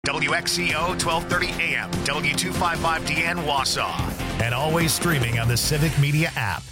WXCO 1230 AM, W255DN Wausau, and always streaming on the Civic Media app.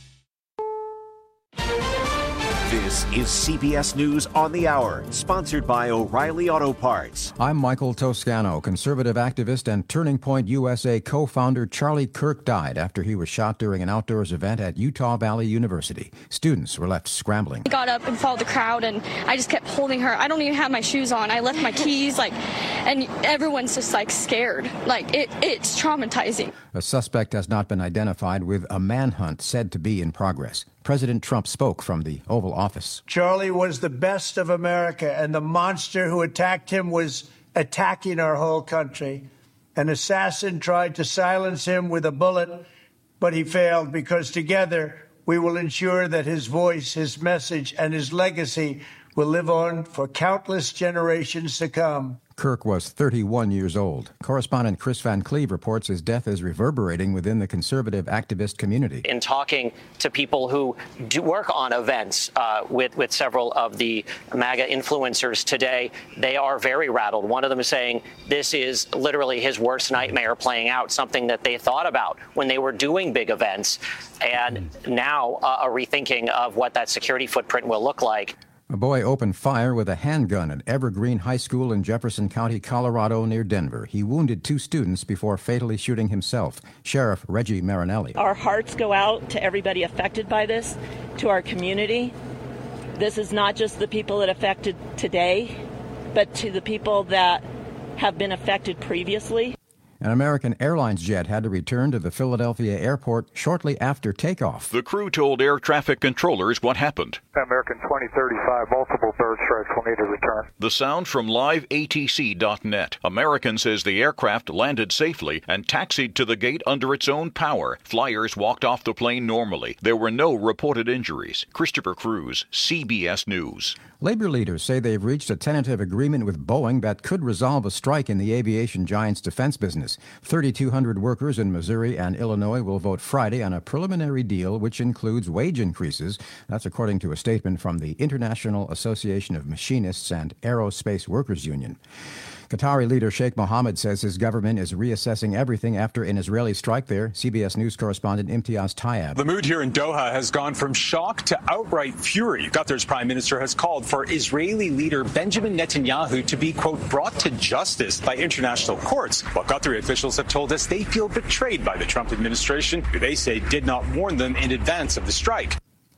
This is CBS News on the Hour, sponsored by O'Reilly Auto Parts. I'm Michael Toscano. Conservative activist and Turning Point USA co-founder Charlie Kirk died after he was shot during an outdoors event at Utah Valley University. Students were left scrambling. I got up and followed the crowd, and I just kept holding her. I don't even have my shoes on. I left my keys, and everyone's just scared. It's traumatizing. A suspect has not been identified, with a manhunt said to be in progress. President Trump spoke from the Oval Office. Charlie was the best of America, and the monster who attacked him was attacking our whole country. An assassin tried to silence him with a bullet, but he failed, because together we will ensure that his voice, his message, and his legacy will live on for countless generations to come. Kirk was 31 years old. Correspondent Chris Van Cleve reports his death is reverberating within the conservative activist community. In talking to people who do work on events with several of the MAGA influencers today, they are very rattled. One of them is saying this is literally his worst nightmare playing out, something that they thought about when they were doing big events, and now a rethinking of what that security footprint will look like. A boy opened fire with a handgun at Evergreen High School in Jefferson County, Colorado, near Denver. He wounded 2 students before fatally shooting himself. Sheriff Reggie Marinelli. Our hearts go out to everybody affected by this, to our community. This is not just the people that affected today, but to the people that have been affected previously. An American Airlines jet had to return to the Philadelphia airport shortly after takeoff. The crew told air traffic controllers what happened. American 2035, multiple bird strikes will need to return. The sound from liveatc.net. American says the aircraft landed safely and taxied to the gate under its own power. Flyers walked off the plane normally. There were no reported injuries. Christopher Cruz, CBS News. Labor leaders say they've reached a tentative agreement with Boeing that could resolve a strike in the aviation giant's defense business. 3,200 workers in Missouri and Illinois will vote Friday on a preliminary deal which includes wage increases. That's according to a statement from the International Association of Machinists and Aerospace Workers Union. Qatari leader Sheikh Mohammed says his government is reassessing everything after an Israeli strike there. CBS News correspondent Imtiaz Tayeb. The mood here in Doha has gone from shock to outright fury. Qatar's prime minister has called for Israeli leader Benjamin Netanyahu to be, quote, brought to justice by international courts. While Qatari officials have told us they feel betrayed by the Trump administration, who they say did not warn them in advance of the strike.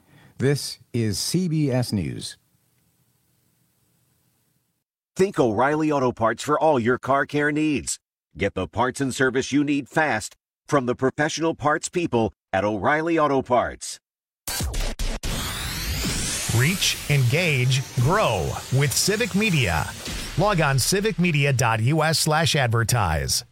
This is CBS News. Think O'Reilly Auto Parts for all your car care needs. Get the parts and service you need fast from the professional parts people at O'Reilly Auto Parts. Reach, engage, grow with Civic Media. Log on civicmedia.us/advertise.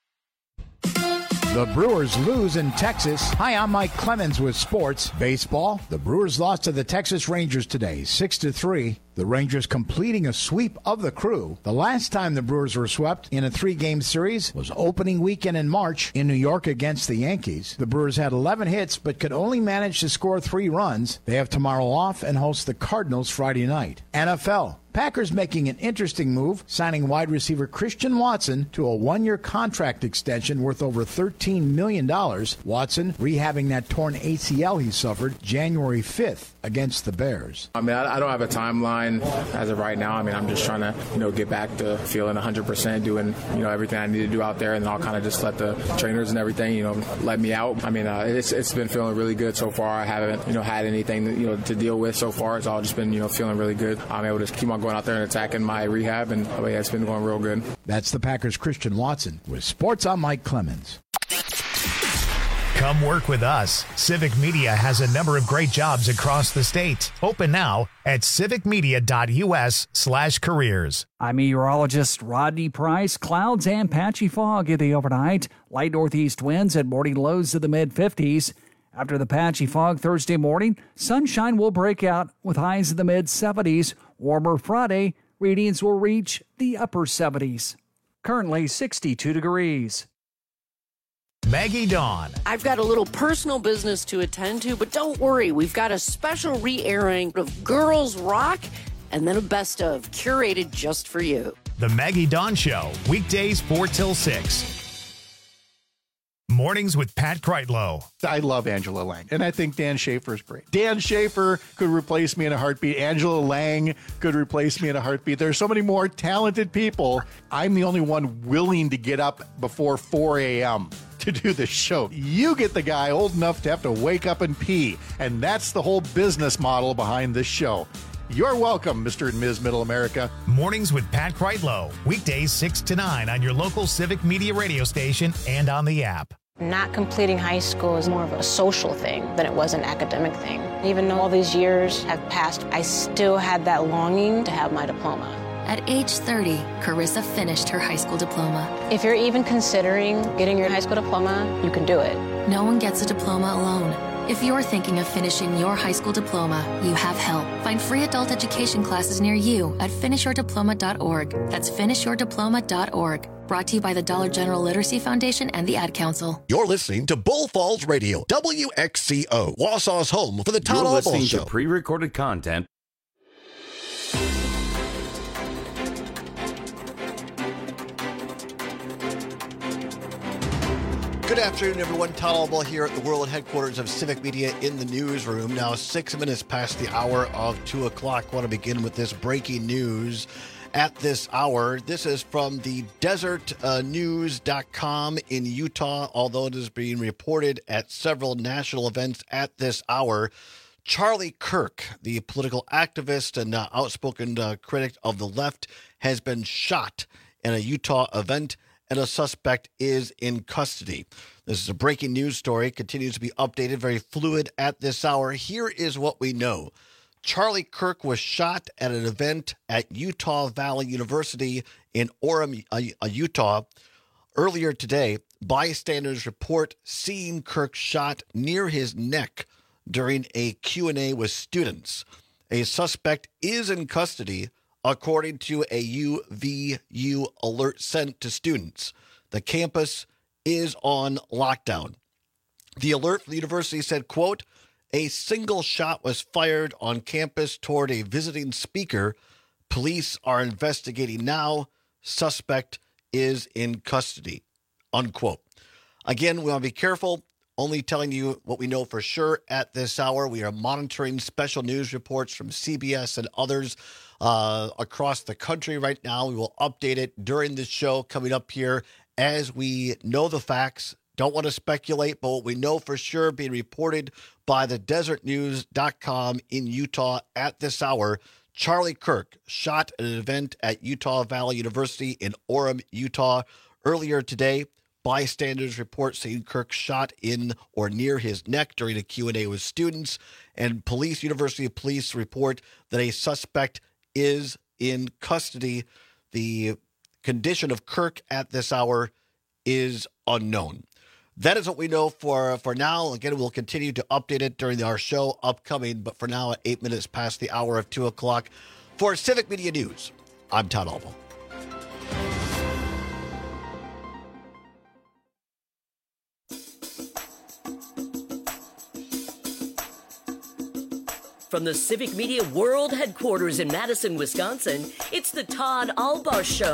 The Brewers lose in Texas. Hi, I'm Mike Clemens with sports. Baseball, the Brewers lost to the Texas Rangers today, 6-3. The Rangers completing a sweep of the Crew. The last time the Brewers were swept in a 3-game series was opening weekend in March in New York against the Yankees. The Brewers had 11 hits but could only manage to score 3 runs. They have tomorrow off and host the Cardinals Friday night. NFL. Packers making an interesting move, signing wide receiver Christian Watson to a 1-year contract extension worth over $13 million. Watson rehabbing that torn ACL he suffered January 5th against the Bears. I don't have a timeline as of right now. I'm just trying to, get back to feeling 100%, doing, everything I need to do out there, and then I'll kind of just let the trainers and everything, let me out. It's been feeling really good so far. I haven't, had anything, to deal with so far. It's all just been, feeling really good. I'm able to keep on going out there and attacking my rehab, and it's been going real good. That's the Packers' Christian Watson. With sports, I'm Mike Clemens. Come work with us. Civic Media has a number of great jobs across the state. Open now at civicmedia.us/careers. I'm meteorologist Rodney Price. Clouds and patchy fog in the overnight. Light northeast winds and morning lows to the mid-50s. After the patchy fog Thursday morning, sunshine will break out with highs in the mid-70s. Warmer Friday, readings will reach the upper 70s. Currently 62 degrees. Maggie Dawn. I've got a little personal business to attend to, but don't worry. We've got a special re-airing of Girls Rock and then a best of curated just for you. The Maggie Dawn Show, weekdays 4 till 6. Mornings with Pat Kreitlow. I love Angela Lang, and I think Dan Schaefer is great. Dan Schaefer could replace me in a heartbeat. Angela Lang could replace me in a heartbeat. There's so many more talented people. I'm the only one willing to get up before 4 a.m. to do this show. You get the guy old enough to have to wake up and pee, and that's the whole business model behind this show. You're welcome, Mr. and Ms. Middle America. Mornings with Pat Kreitlow, weekdays 6 to 9 on your local Civic Media radio station and on the app. Not completing high school is more of a social thing than it was an academic thing. Even though all these years have passed, I still had that longing to have my diploma. At age 30, Carissa finished her high school diploma. If you're even considering getting your high school diploma, you can do it. No one gets a diploma alone. If you're thinking of finishing your high school diploma, you have help. Find free adult education classes near you at finishyourdiploma.org. That's finishyourdiploma.org. Brought to you by the Dollar General Literacy Foundation and the Ad Council. You're listening to Bull Falls Radio, WXCO, Wausau's home for the Todd Albaugh Show. You're listening to pre-recorded content. Good afternoon, everyone. Todd Albaugh here at the world headquarters of Civic Media in the newsroom. Now, 6 minutes past the hour of 2 o'clock. I want to begin with this breaking news at this hour. This is from the desertnews.com in Utah, although it is being reported at several national events at this hour. Charlie Kirk, the political activist and outspoken critic of the left, has been shot in a Utah event, and a suspect is in custody. This is a breaking news story, continues to be updated, very fluid at this hour. Here is what we know. Charlie Kirk was shot at an event at Utah Valley University in Orem, Utah. Earlier today, bystanders report seeing Kirk shot near his neck during a Q&A with students. A suspect is in custody, according to a UVU alert sent to students. The campus is on lockdown. The alert from the university said, quote, "A single shot was fired on campus toward a visiting speaker. Police are investigating now. Suspect is in custody," unquote. Again, we want to be careful, only telling you what we know for sure at this hour. We are monitoring special news reports from CBS and others across the country right now. We will update it during this show coming up here as we know the facts. Don't want to speculate, but what we know for sure being reported by the desertnews.com in Utah at this hour. Charlie Kirk shot at an event at Utah Valley University in Orem, Utah. Earlier today, bystanders report seeing Kirk shot in or near his neck during a Q&A with students. And University of Police report that a suspect is in custody. The condition of Kirk at this hour is unknown. That is what we know for now. Again, we'll continue to update it during our show upcoming, but for now, at 8 minutes past the hour of 2 o'clock, for Civic Media News, I'm Todd Albaugh. From the Civic Media World Headquarters in Madison, Wisconsin, it's the Todd Albaugh Show.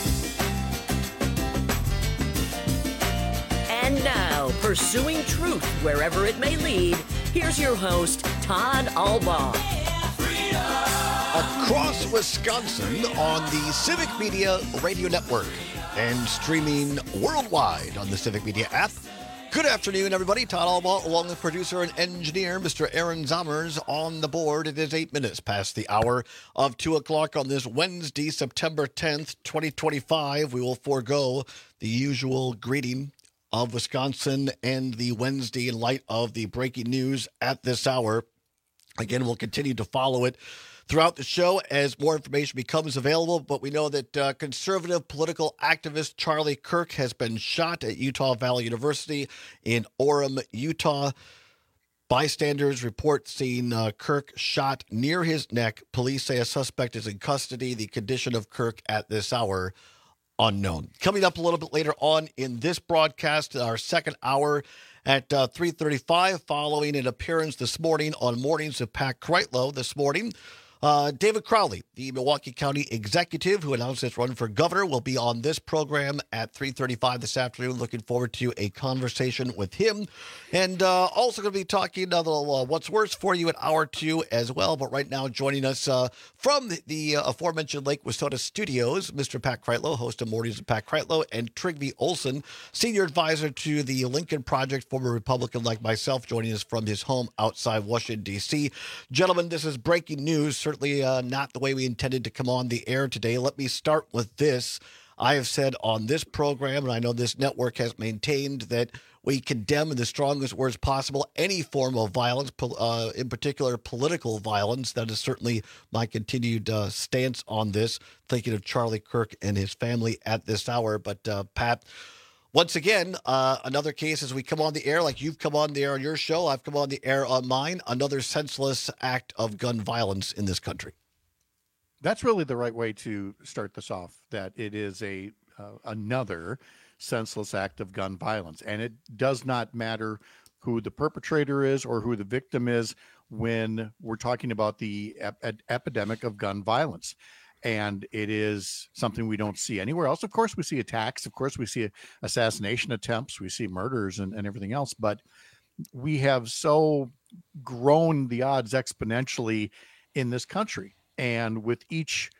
And now, pursuing truth wherever it may lead, here's your host, Todd Albaugh. Across Wisconsin on the Civic Media Radio Network and streaming worldwide on the Civic Media app. Good afternoon, everybody. Todd Albaugh, along with producer and engineer, Mr. Aaron Zommers, on the board. It is 8 minutes past the hour of 2 o'clock on this Wednesday, September 10th, 2025. We will forego the usual greeting of Wisconsin and the Wednesday in light of the breaking news at this hour. Again, we'll continue to follow it throughout the show as more information becomes available, but we know that conservative political activist Charlie Kirk has been shot at Utah Valley University in Orem, Utah. Bystanders report seeing Kirk shot near his neck. Police say a suspect is in custody. The condition of Kirk at this hour, unknown. Coming up a little bit later on in this broadcast, our second hour at 3:35, following an appearance this morning on Mornings with Pat Kreitlow this morning. David Crowley, the Milwaukee County executive who announced his run for governor, will be on this program at 3:35 this afternoon. Looking forward to a conversation with him. And also going to be talking a little What's Worse for you at hour 2 as well. But right now joining us from the aforementioned Lake Wissota studios, Mr. Pat Kreitlow, host of Mornings with Pat Kreitlow, and Trygve Olsen, senior advisor to the Lincoln Project, former Republican like myself, joining us from his home outside Washington, D.C. Gentlemen, this is breaking news. Certainly not the way we intended to come on the air today. Let me start with this. I have said on this program, and I know this network has maintained, that we condemn in the strongest words possible any form of violence, in particular political violence. That is certainly my continued stance on this, thinking of Charlie Kirk and his family at this hour. But Pat, once again, another case as we come on the air, like you've come on the air on your show, I've come on the air on mine, another senseless act of gun violence in this country. That's really the right way to start this off, that it is another senseless act of gun violence. And it does not matter who the perpetrator is or who the victim is when we're talking about the epidemic of gun violence. And it is something we don't see anywhere else. Of course, we see attacks. Of course, we see assassination attempts. We see murders and everything else. But we have so grown the odds exponentially in this country. And with each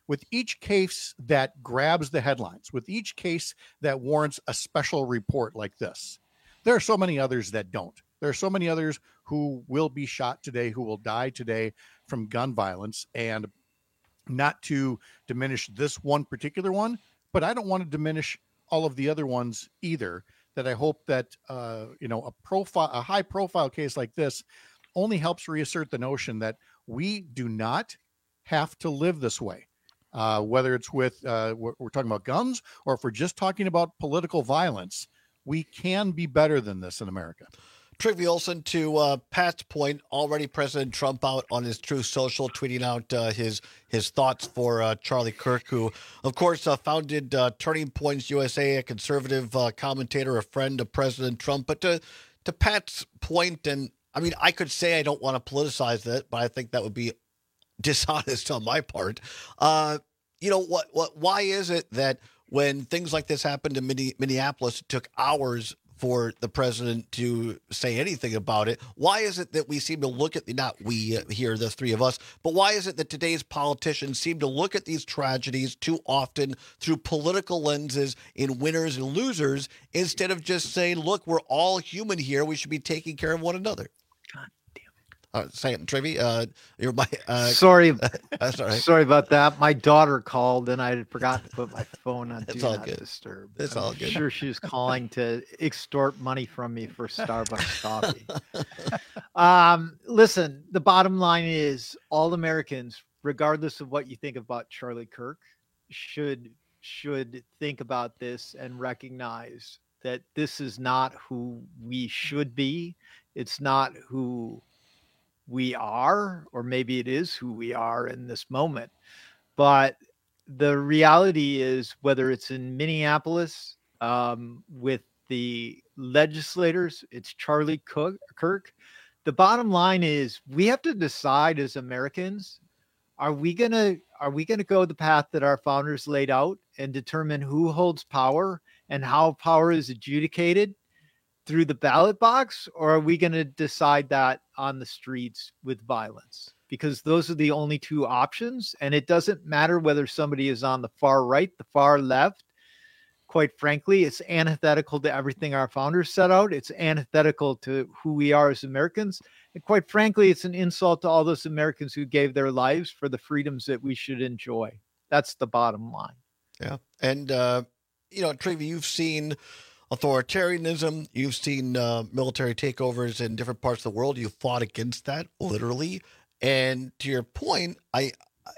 case that grabs the headlines, with each case that warrants a special report like this, there are so many others that don't. There are so many others who will be shot today, who will die today from gun violence. And not to diminish this one particular one, but I don't want to diminish all of the other ones either. That I hope that a high profile case like this only helps reassert the notion that we do not have to live this way. Whether it's with we're talking about guns, or if we're just talking about political violence, we can be better than this in America. Trygve Olsen, to Pat's point, already President Trump out on his Truth Social, tweeting out his thoughts for Charlie Kirk, who, of course, founded Turning Points USA, a conservative commentator, a friend of President Trump. But to Pat's point, and I mean, I could say I don't want to politicize that, but I think that would be dishonest on my part. Why is it that when things like this happened in Minneapolis, it took hours for the president to say anything about it? Why is it that we seem to look at not we here, the three of us, but why is it that today's politicians seem to look at these tragedies too often through political lenses in winners and losers, instead of just saying, look, we're all human here. We should be taking care of one another. God damn it. Say it, Trivy. You're my sorry. Sorry. Sorry about that. My daughter called and I had forgot to put my phone on It's Do all Not good. Disturb. It's all good. I'm sure she was calling to extort money from me for Starbucks coffee. Listen, the bottom line is all Americans, regardless of what you think about Charlie Kirk, should think about this and recognize that this is not who we should be. It's not who we are, or maybe it is who we are in this moment. But the reality is, whether it's in Minneapolis with the legislators, it's Charlie Kirk. The bottom line is we have to decide as Americans, are we gonna go the path that our founders laid out and determine who holds power and how power is adjudicated through the ballot box, or are we going to decide that on the streets with violence? Because those are the only two options. And it doesn't matter whether somebody is on the far right, the far left. Quite frankly, it's antithetical to everything our founders set out. It's antithetical to who we are as Americans. And quite frankly, it's an insult to all those Americans who gave their lives for the freedoms that we should enjoy. That's the bottom line. Yeah. And, Trygve, you've seen authoritarianism, you've seen military takeovers in different parts of the world. You've fought against that, literally. And to your point, I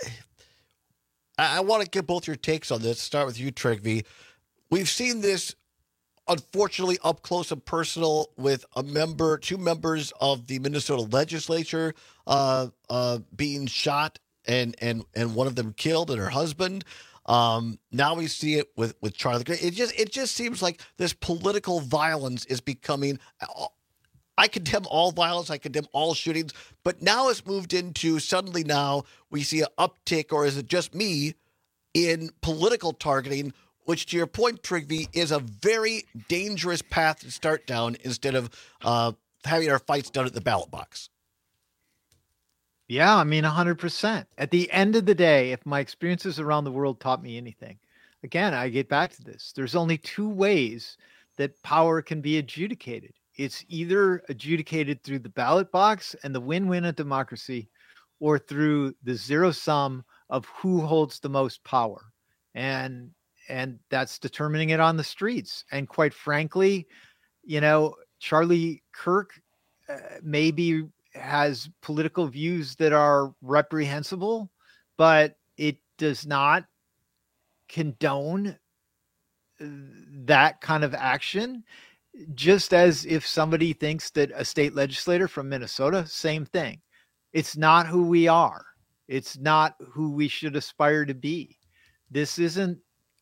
want to get both your takes on this. Start with you, Trygve. We've seen this, unfortunately, up close and personal with two members of the Minnesota legislature being shot and one of them killed, and her husband. Now we see it with Charlie. It just seems like this political violence is becoming. I condemn all violence. I condemn all shootings. But now it's moved into suddenly now we see an uptick, or is it just me, in political targeting, which to your point, Trygve, is a very dangerous path to start down instead of having our fights done at the ballot box. Yeah, I mean, 100%. At the end of the day, if my experiences around the world taught me anything, again, I get back to this. There's only two ways that power can be adjudicated. It's either adjudicated through the ballot box and the win-win of democracy, or through the zero sum of who holds the most power. And that's determining it on the streets. And quite frankly, Charlie Kirk maybe has political views that are reprehensible, but it does not condone that kind of action. Just as if somebody thinks that a state legislator from Minnesota, same thing. It's not who we are. It's not who we should aspire to be. This isn't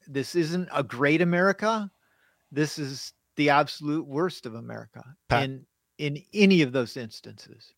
a great America. This is the absolute worst of America in any of those instances.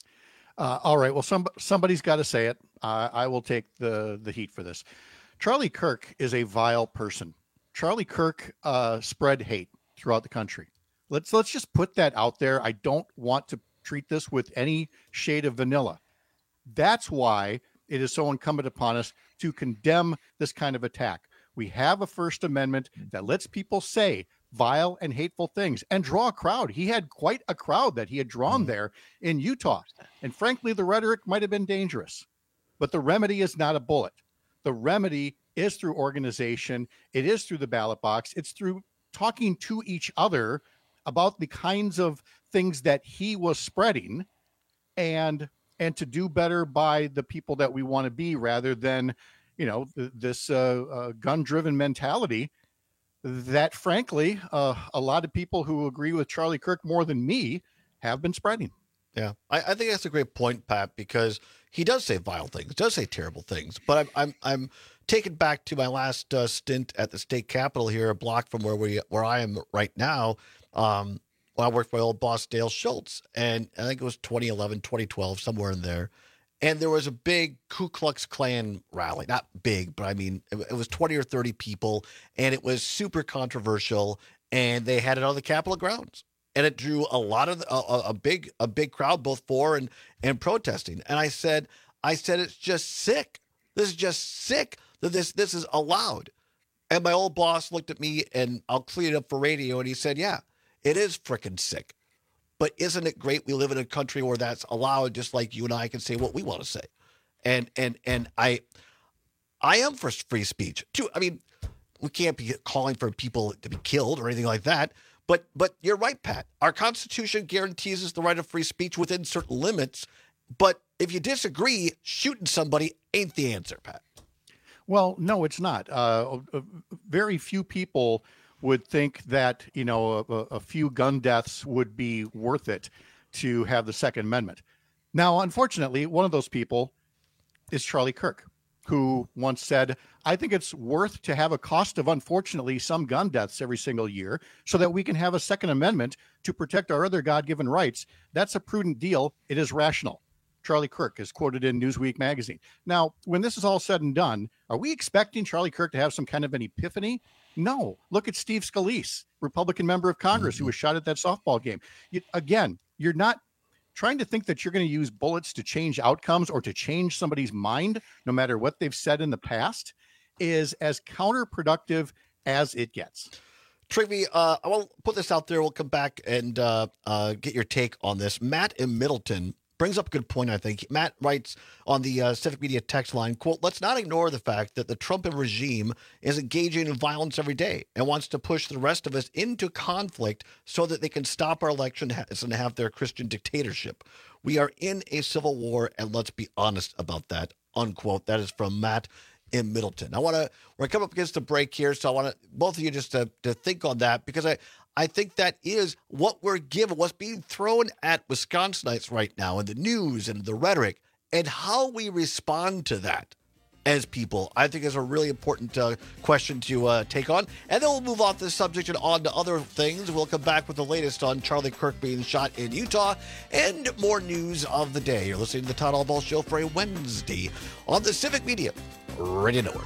All right. Well, somebody's got to say it. I will take the heat for this. Charlie Kirk is a vile person. Charlie Kirk spread hate throughout the country. Let's just put that out there. I don't want to treat this with any shade of vanilla. That's why it is so incumbent upon us to condemn this kind of attack. We have a First Amendment that lets people say vile and hateful things and draw a crowd. He had quite a crowd that he had drawn there in Utah. And frankly, the rhetoric might have been dangerous, but the remedy is not a bullet. The remedy is through organization. It is through the ballot box. It's through talking to each other about the kinds of things that he was spreading and to do better by the people that we want to be, rather than, this gun-driven mentality that, frankly, a lot of people who agree with Charlie Kirk more than me have been spreading. Yeah, I think that's a great point, Pat, because he does say vile things, does say terrible things. But I'm taken back to my last stint at the state capitol here, a block from where I am right now. When I worked for my old boss, Dale Schultz, and I think it was 2011, 2012, somewhere in there. And there was a big Ku Klux Klan rally. Not big, but I mean, it was 20 or 30 people, and it was super controversial. And they had it on the Capitol grounds, and it drew a lot of a big crowd, both for and protesting. And I said, it's just sick. This is just sick that this is allowed. And my old boss looked at me, and I'll clean it up for radio, and he said, "Yeah, it is frickin' sick. But isn't it great we live in a country where that's allowed, just like you and I can say what we want to say?" And I am for free speech too. I mean, we can't be calling for people to be killed or anything like that. But you're right, Pat. Our Constitution guarantees us the right of free speech within certain limits. But if you disagree, shooting somebody ain't the answer, Pat. Well, no, it's not. Very few people would think that, a few gun deaths would be worth it to have the Second Amendment. Now, unfortunately, one of those people is Charlie Kirk, who once said, "I think it's worth to have a cost of, unfortunately, some gun deaths every single year so that we can have a Second Amendment to protect our other God-given rights. That's a prudent deal. It is rational." Charlie Kirk is quoted in Newsweek magazine. Now, when this is all said and done, are we expecting Charlie Kirk to have some kind of an epiphany? No. Look at Steve Scalise, Republican member of Congress, who was shot at that softball game. You're not trying to think that you're going to use bullets to change outcomes or to change somebody's mind, no matter what they've said in the past, is as counterproductive as it gets. Trygve, I will put this out there. We'll come back and get your take on this. Matt in Middleton brings up a good point, I think. Matt writes on the Civic Media text line, quote, "Let's not ignore the fact that the Trump regime is engaging in violence every day and wants to push the rest of us into conflict so that they can stop our elections and have their Christian dictatorship. We are in a civil war, and let's be honest about that," unquote. That is from Matt in Middleton. We're coming up against the break here, so I want both of you just to think on that, because I think that is what we're given, what's being thrown at Wisconsinites right now in the news and the rhetoric, and how we respond to that as people? I think is a really important question to take on. And then we'll move off this subject and on to other things. We'll come back with the latest on Charlie Kirk being shot in Utah and more news of the day. You're listening to the Todd Albaugh Show for a Wednesday on the Civic Media Radio Network.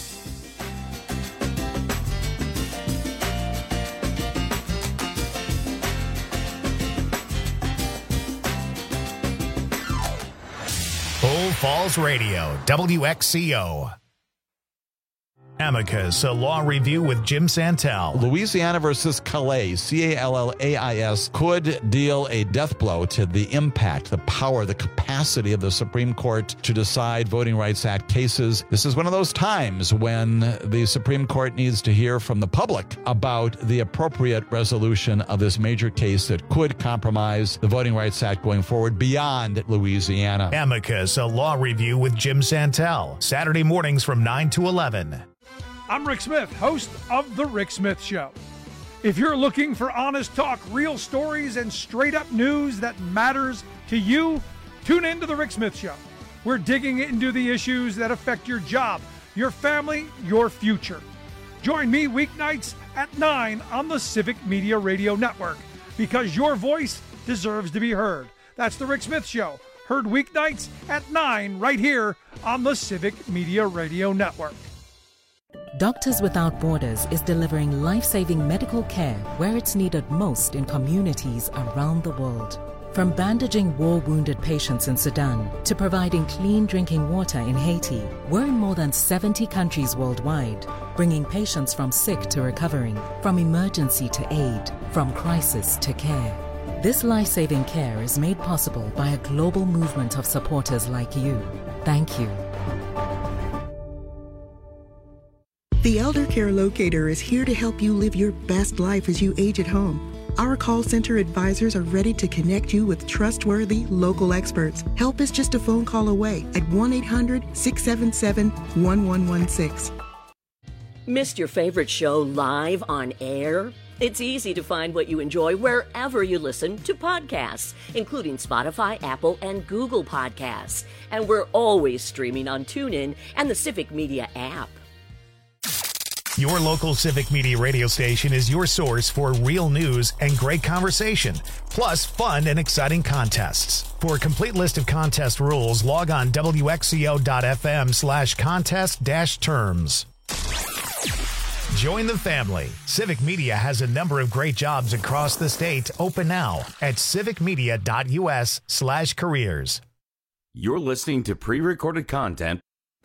Bull Falls Radio, WXCO. Amicus, a law review with Jim Santel. Louisiana versus Calais, Callais, could deal a death blow to the impact, the power, the capacity of the Supreme Court to decide Voting Rights Act cases. This is one of those times when the Supreme Court needs to hear from the public about the appropriate resolution of this major case that could compromise the Voting Rights Act going forward beyond Louisiana. Amicus, a law review with Jim Santel. Saturday mornings from 9 to 11. I'm Rick Smith, host of The Rick Smith Show. If you're looking for honest talk, real stories, and straight-up news that matters to you, tune in to The Rick Smith Show. We're digging into the issues that affect your job, your family, your future. Join me weeknights at 9 on the Civic Media Radio Network, because your voice deserves to be heard. That's The Rick Smith Show, heard weeknights at 9 right here on the Civic Media Radio Network. Doctors Without Borders is delivering life-saving medical care where it's needed most in communities around the world. From bandaging war-wounded patients in Sudan to providing clean drinking water in Haiti, we're in more than 70 countries worldwide, bringing patients from sick to recovering, from emergency to aid, from crisis to care. This life-saving care is made possible by a global movement of supporters like you. Thank you. The Elder Care Locator is here to help you live your best life as you age at home. Our call center advisors are ready to connect you with trustworthy local experts. Help is just a phone call away at 1-800-677-1116. Missed your favorite show live on air? It's easy to find what you enjoy wherever you listen to podcasts, including Spotify, Apple, and Google Podcasts. And we're always streaming on TuneIn and the Civic Media app. Your local Civic Media radio station is your source for real news and great conversation, plus fun and exciting contests. For a complete list of contest rules, log on wxco.fm/contest-terms. Join the family. Civic Media has a number of great jobs across the state open now at civicmedia.us/careers. You're listening to pre-recorded content.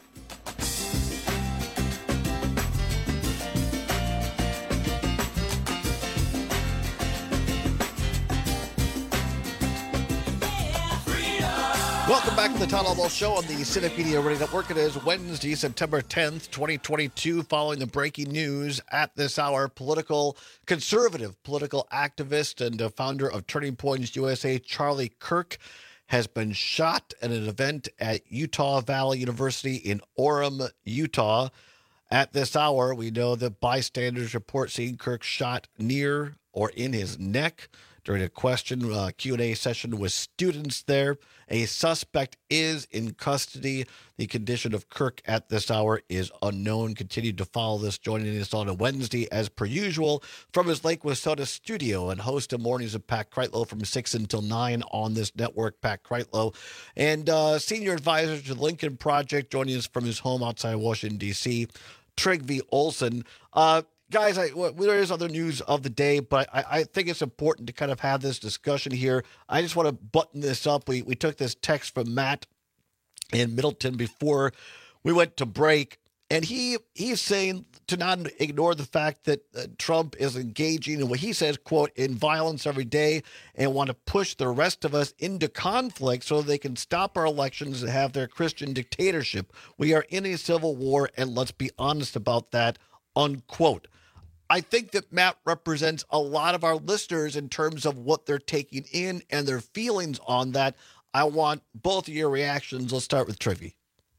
Welcome back to the Todd Albaugh Show on the Civic Media Radio Network. It is Wednesday, September 10th, 2022. Following the breaking news at this hour, conservative political activist and founder of Turning Points USA, Charlie Kirk, has been shot at an event at Utah Valley University in Orem, Utah. At this hour, we know that bystanders report seeing Kirk shot near or in his neck during a Q&A session with students there. A suspect is in custody. The condition of Kirk at this hour is unknown. Continue to follow this. Joining us on a Wednesday, as per usual, from his Lake Wissota studio and host of Mornings of Pat Kreitlow from 6 until 9 on this network, Pat Kreitlow. And senior advisor to the Lincoln Project, joining us from his home outside Washington, D.C., Trygve Olsen. Guys, there is other news of the day, but I think it's important to kind of have this discussion here. I just want to button this up. We took this text from Matt in Middleton before we went to break, and he's saying to not ignore the fact that Trump is engaging in what he says, quote, in violence every day, and want to push the rest of us into conflict so they can stop our elections and have their Christian dictatorship. We are in a civil war, and let's be honest about that, unquote. I think that Matt represents a lot of our listeners in terms of what they're taking in and their feelings on that. I want both of your reactions. Let's start with Trygve.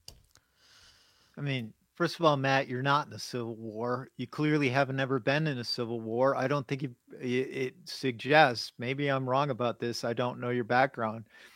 I mean, first of all, Matt, you're not in a civil war. You clearly haven't ever been in a civil war. I don't think it suggests, maybe I'm wrong about this, I don't know your background,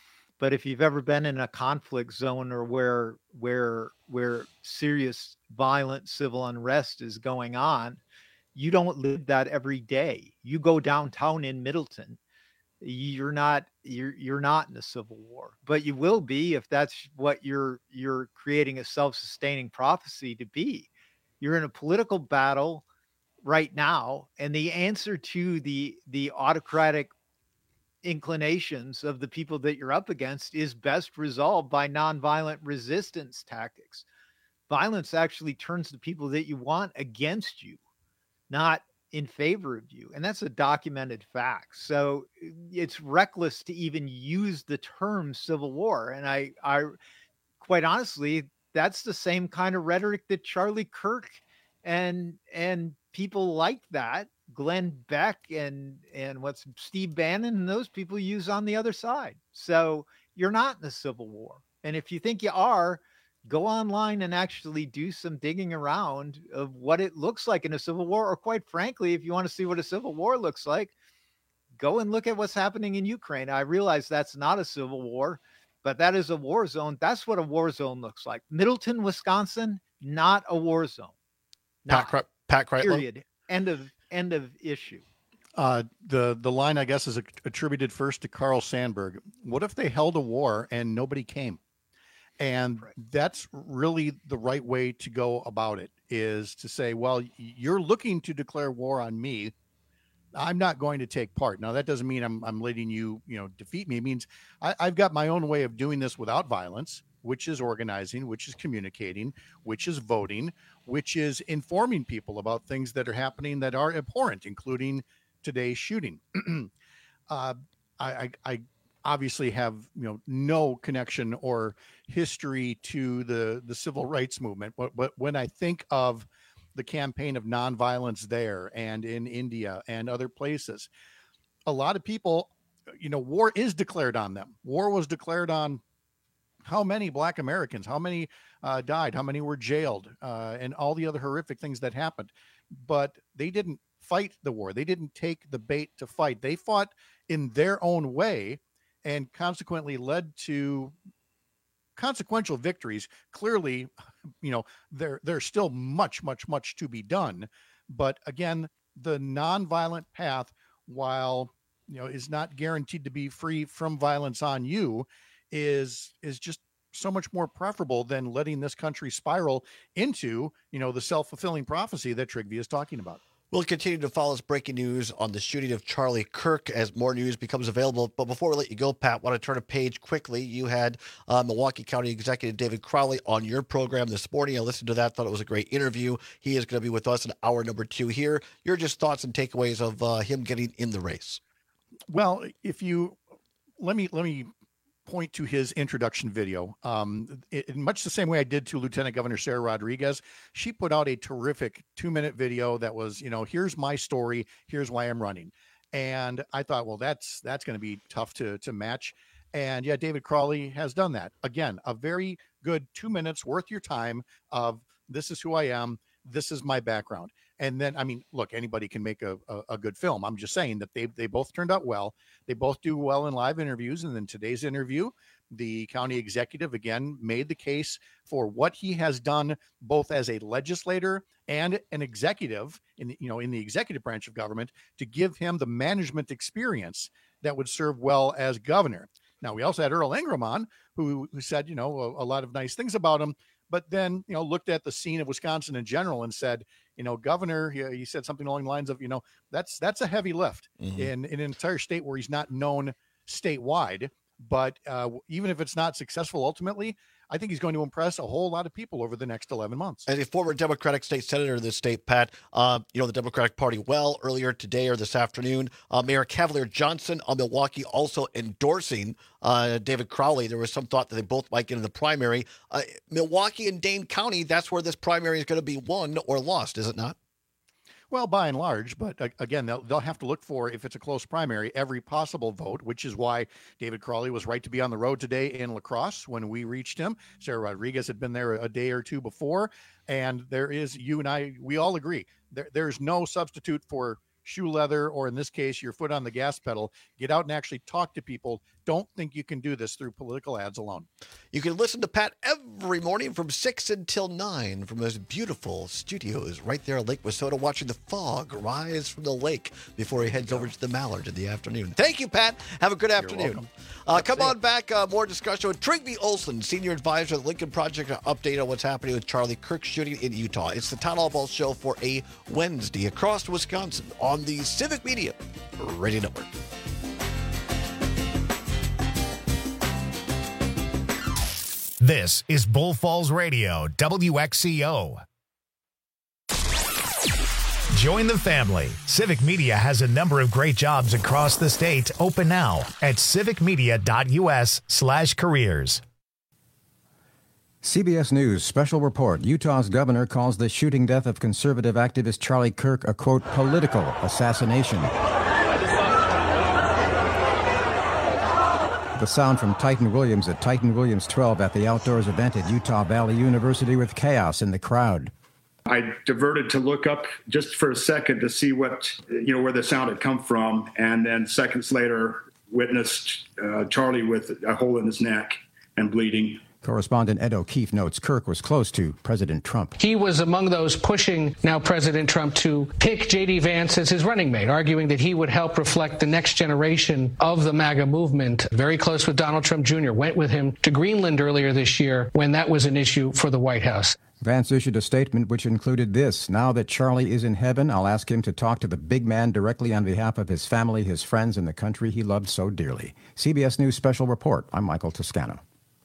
But if you've ever been in a conflict zone or where serious violent civil unrest is going on, you don't live that every day. You go downtown in Middleton, you're not in a civil war, but you will be if that's what you're creating a self-sustaining prophecy to be. You're in a political battle right now, and the answer to the autocratic inclinations of the people that you're up against is best resolved by nonviolent resistance tactics. Violence actually turns the people that you want against you, not in favor of you. And that's a documented fact. So it's reckless to even use the term civil war. And I quite honestly, that's the same kind of rhetoric that Charlie Kirk and people like that, Glenn Beck and what's Steve Bannon and those people use on the other side. So you're not in a civil war. And if you think you are, go online and actually do some digging around of what it looks like in a civil war. Or quite frankly, if you want to see what a civil war looks like, go and look at what's happening in Ukraine. I realize that's not a civil war, but that is a war zone. That's what a war zone looks like. Middleton, Wisconsin, not a war zone. Pat Kreitlow. Period. End of issue. The line, I guess, is attributed first to Carl Sandburg. What if they held a war and nobody came? And that's really the right way to go about it, is to say, well, you're looking to declare war on me. I'm not going to take part. Now, that doesn't mean I'm letting you, defeat me. It means I've got my own way of doing this without violence, which is organizing, which is communicating, which is voting, which is informing people about things that are happening that are abhorrent, including today's shooting. I obviously have no connection or history to the civil rights movement, but when I think of the campaign of nonviolence there and in India and other places, a lot of people, war is declared on them. War was declared on how many Black Americans, how many died, how many were jailed, and all the other horrific things that happened. But they didn't fight the war. They didn't take the bait to fight. They fought in their own way and consequently led to consequential victories. Clearly, there's still much to be done. But again, the nonviolent path, while is not guaranteed to be free from violence on you, is just so much more preferable than letting this country spiral into the self-fulfilling prophecy that Trygve is talking about. We'll continue to follow this breaking news on the shooting of Charlie Kirk as more news becomes available. But before we let you go, Pat, I want to turn a page quickly. You had Milwaukee County Executive David Crowley on your program this morning. I listened to that, thought it was a great interview. He is going to be with us in hour number 2 here. Your just thoughts and takeaways of him getting in the race. Well, if you let me point to his introduction video. In much the same way I did to Lieutenant Governor Sarah Rodriguez, she put out a terrific 2-minute video that was, here's my story, here's why I'm running. And I thought, well, that's going to be tough to match. And yeah, David Crowley has done that. Again, a very good 2 minutes worth your time of this is who I am, this is my background. And then, look, anybody can make a good film. I'm just saying that they both turned out well. They both do well in live interviews. And then today's interview, the county executive, again, made the case for what he has done both as a legislator and an executive in the executive branch of government to give him the management experience that would serve well as governor. Now, we also had Earl Ingram on, who said, a lot of nice things about him, but then, looked at the scene of Wisconsin in general and said, governor, he said something along the lines of, that's a heavy lift in an entire state where he's not known statewide. But even if it's not successful ultimately, I think he's going to impress a whole lot of people over the next 11 months. As a former Democratic state senator in this state, Pat, the Democratic Party well earlier today or this afternoon. Mayor Cavalier Johnson of Milwaukee also endorsing David Crowley. There was some thought that they both might get in the primary. Milwaukee and Dane County, that's where this primary is going to be won or lost, is it not? Well, by and large, but again, they'll have to look for, if it's a close primary, every possible vote, which is why David Crowley was right to be on the road today in La Crosse when we reached him. Sarah Rodriguez had been there a day or two before, and there is, you and I, we all agree, there's no substitute for shoe leather, or in this case, your foot on the gas pedal. Get out and actually talk to people, don't think you can do this through political ads alone. You can listen to Pat every morning from 6 until 9 from his beautiful studios right there on Lake Wissota, watching the fog rise from the lake before he heads over to the Mallard in the afternoon. Thank you, Pat. Have a good afternoon. Come on back. More discussion with Trygve Olsen, Senior Advisor at the Lincoln Project, update on what's happening with Charlie Kirk shooting in Utah. It's the Town Hall Ball Show for a Wednesday across Wisconsin on the Civic Media Radio Network. This is Bull Falls Radio, WXCO. Join the family. Civic Media has a number of great jobs across the state open now at civicmedia.us/careers. CBS News special report. Utah's governor calls the shooting death of conservative activist Charlie Kirk a, quote, political assassination. The sound from Titan Williams at Titan Williams 12 at the outdoors event at Utah Valley University with chaos in the crowd. I diverted to look up just for a second to see what, where the sound had come from. And then seconds later, witnessed Charlie with a hole in his neck and bleeding. Correspondent Ed O'Keefe notes Kirk was close to President Trump. He was among those pushing now President Trump to pick J.D. Vance as his running mate, arguing that he would help reflect the next generation of the MAGA movement. Very close with Donald Trump Jr., went with him to Greenland earlier this year when that was an issue for the White House. Vance issued a statement which included this: now that Charlie is in heaven, I'll ask him to talk to the big man directly on behalf of his family, his friends, and the country he loved so dearly. CBS News Special Report. I'm Michael Toscano.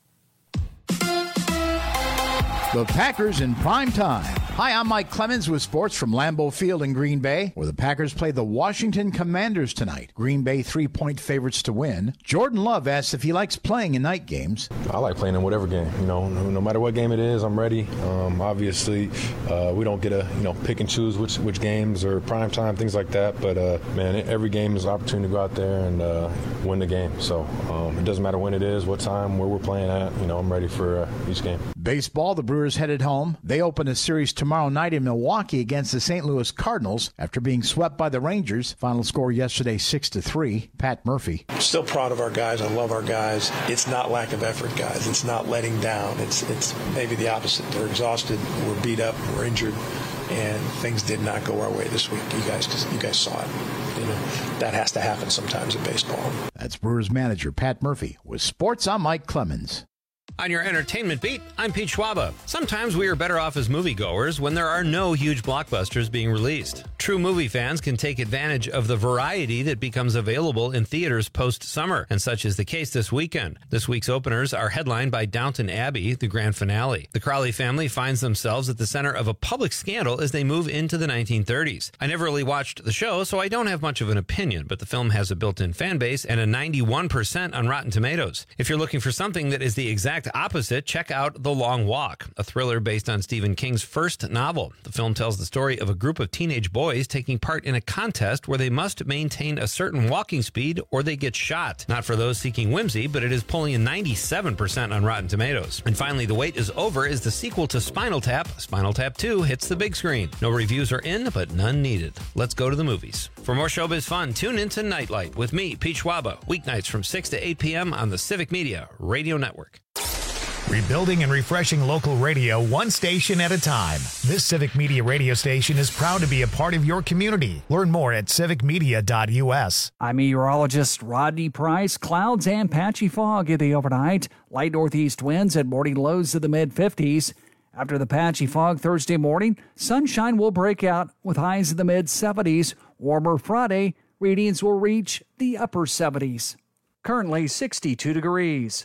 The Packers in prime time. Hi, I'm Mike Clemens with sports from Lambeau Field in Green Bay, where the Packers play the Washington Commanders tonight. Green Bay 3-point favorites to win. Jordan Love asks if he likes playing in night games. I like playing in whatever game. No matter what game it is, I'm ready. Obviously, we don't get to pick and choose which games or prime time, things like that. But man, every game is an opportunity to go out there and win the game. So it doesn't matter when it is, what time, where we're playing at. I'm ready for each game. Baseball, the Brewers headed home. They open a series tomorrow night in Milwaukee against the St. Louis Cardinals after being swept by the Rangers. Final score yesterday 6-3. Pat Murphy. Still proud of our guys. I love our guys. It's not lack of effort, guys. It's not letting down. It's maybe the opposite. They're exhausted. We're beat up. We're injured. And things did not go our way this week. You guys saw it. That has to happen sometimes in baseball. That's Brewers manager Pat Murphy. With sports, I'm Mike Clemens. On your entertainment beat, I'm Pete Schwaba. Sometimes we are better off as moviegoers when there are no huge blockbusters being released. True movie fans can take advantage of the variety that becomes available in theaters post-summer, and such is the case this weekend. This week's openers are headlined by Downton Abbey, the grand finale. The Crowley family finds themselves at the center of a public scandal as they move into the 1930s. I never really watched the show, so I don't have much of an opinion, but the film has a built-in fan base and a 91% on Rotten Tomatoes. If you're looking for something that is the exact opposite, check out The Long Walk, a thriller based on Stephen King's first novel. The film tells the story of a group of teenage boys taking part in a contest where they must maintain a certain walking speed or they get shot. Not for those seeking whimsy, but it is pulling a 97% on Rotten Tomatoes. And finally, The Wait is Over is the sequel to Spinal Tap. Spinal Tap 2 hits the big screen. No reviews are in, but none needed. Let's go to the movies. For more showbiz fun, tune into Nightlight with me, Pete Schwaba, weeknights from 6 to 8 p.m. on the Civic Media Radio Network. Rebuilding and refreshing local radio one station at a time. This Civic Media radio station is proud to be a part of your community. Learn more at civicmedia.us. I'm meteorologist Rodney Price. Clouds and patchy fog in the overnight. Light northeast winds and morning lows to the mid-50s. After the patchy fog Thursday morning, sunshine will break out with highs in the mid-70s. Warmer Friday, readings will reach the upper 70s. Currently 62 degrees.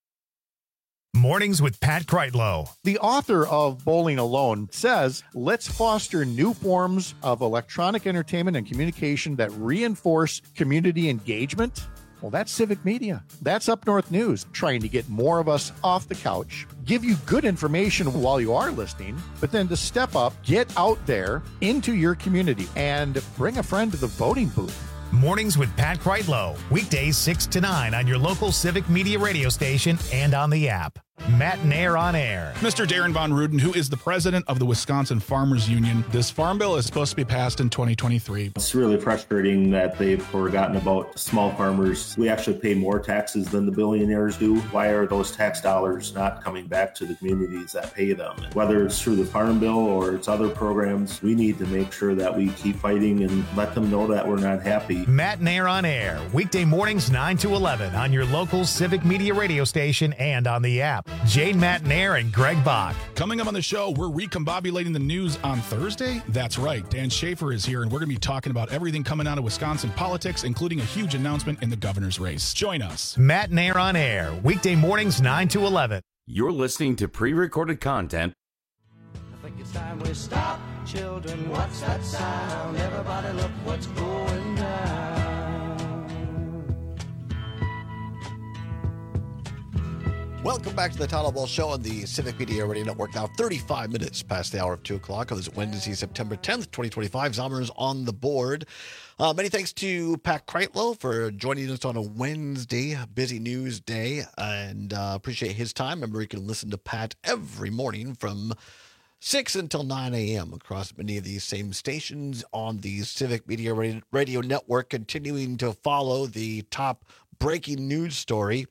Mornings with Pat Kreitlow. The author of Bowling Alone says, let's foster new forms of electronic entertainment and communication that reinforce community engagement. Well, that's Civic Media. That's Up North News, trying to get more of us off the couch, give you good information while you are listening, but then to step up, get out there into your community and bring a friend to the voting booth. Mornings with Pat Kreitlow. Weekdays 6 to 9 on your local Civic Media radio station and on the app. Matt Nair on Air. Mr. Darren Von Ruden, who is the president of the Wisconsin Farmers Union, this farm bill is supposed to be passed in 2023. It's really frustrating that they've forgotten about small farmers. We actually pay more taxes than the billionaires do. Why are those tax dollars not coming back to the communities that pay them? Whether it's through the farm bill or it's other programs, we need to make sure that we keep fighting and let them know that we're not happy. Matt Nair on Air, weekday mornings 9 to 11 on your local Civic Media radio station and on the app. Jane Matt Nair and Greg Bach. Coming up on the show, we're recombobulating the news on Thursday. That's right. Dan Schaefer is here, and we're going to be talking about everything coming out of Wisconsin politics, including a huge announcement in the governor's race. Join us. Matt Nair on Air, weekday mornings 9 to 11. You're listening to pre-recorded content. I think it's time we stop. Children, what's that sound? Everybody look what's going down. Welcome back to the Todd Ball Show on the Civic Media Radio Network. Now 35 minutes past the hour of 2 o'clock on this Wednesday, September 10th, 2025. Zommers on the board. Many thanks to Pat Kreitlow for joining us on a Wednesday, busy news day, and appreciate his time. Remember, you can listen to Pat every morning from 6 until 9 a.m. across many of these same stations on the Civic Media Radio Network, continuing to follow the top breaking news story